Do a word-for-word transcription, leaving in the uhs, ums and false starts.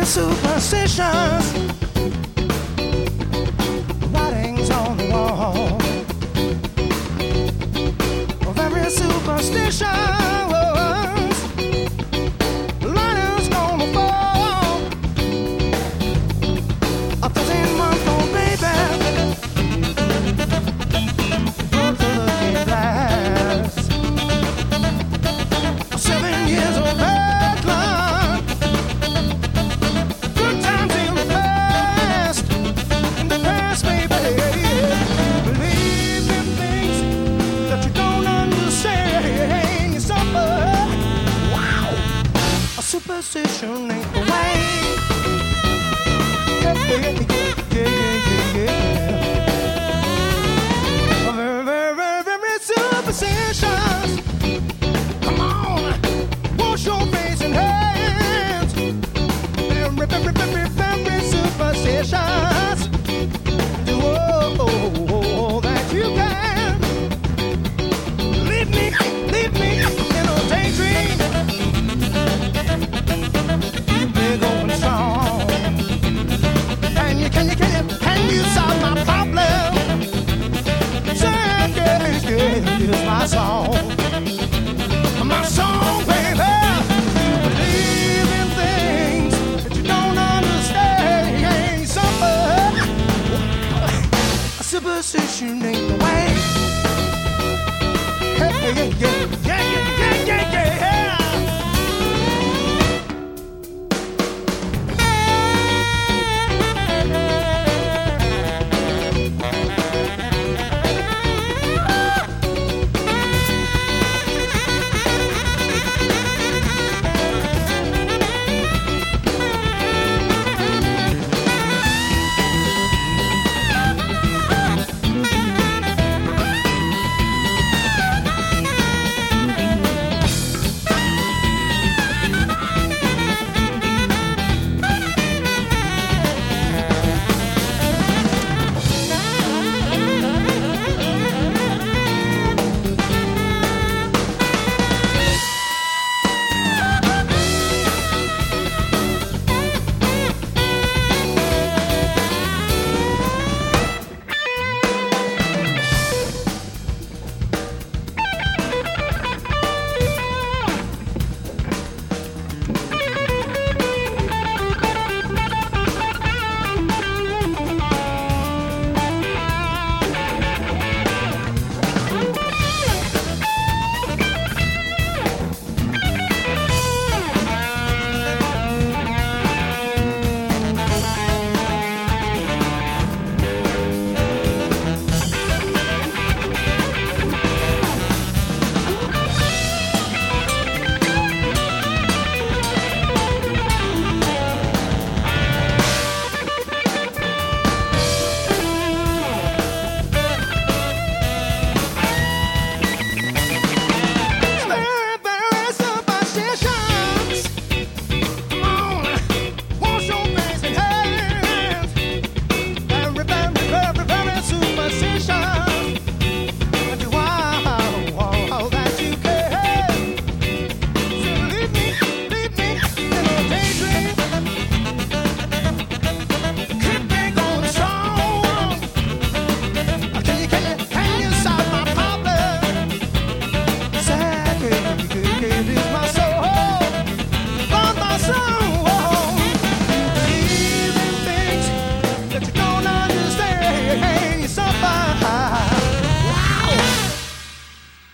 Superstitions, writings on the wall of every superstition. Lighters gonna fall. A thirteen month old baby broke the looking glass. A seven years old backlog. Good times in the past, in the past, baby. Believe in things that you don't understand. You suffer. Wow, a superstition ain't the way. Yeah, yeah, yeah, yeah, yeah.